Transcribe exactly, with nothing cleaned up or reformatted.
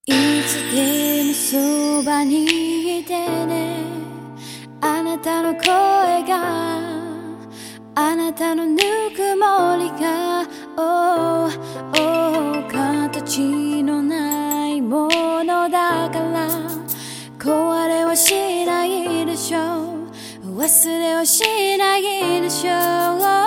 いつでもそばにいてね。あなたの声が、あなたのぬくもりが、oh, oh 形のないものだから壊れはしないでしょう、忘れはしないでしょう。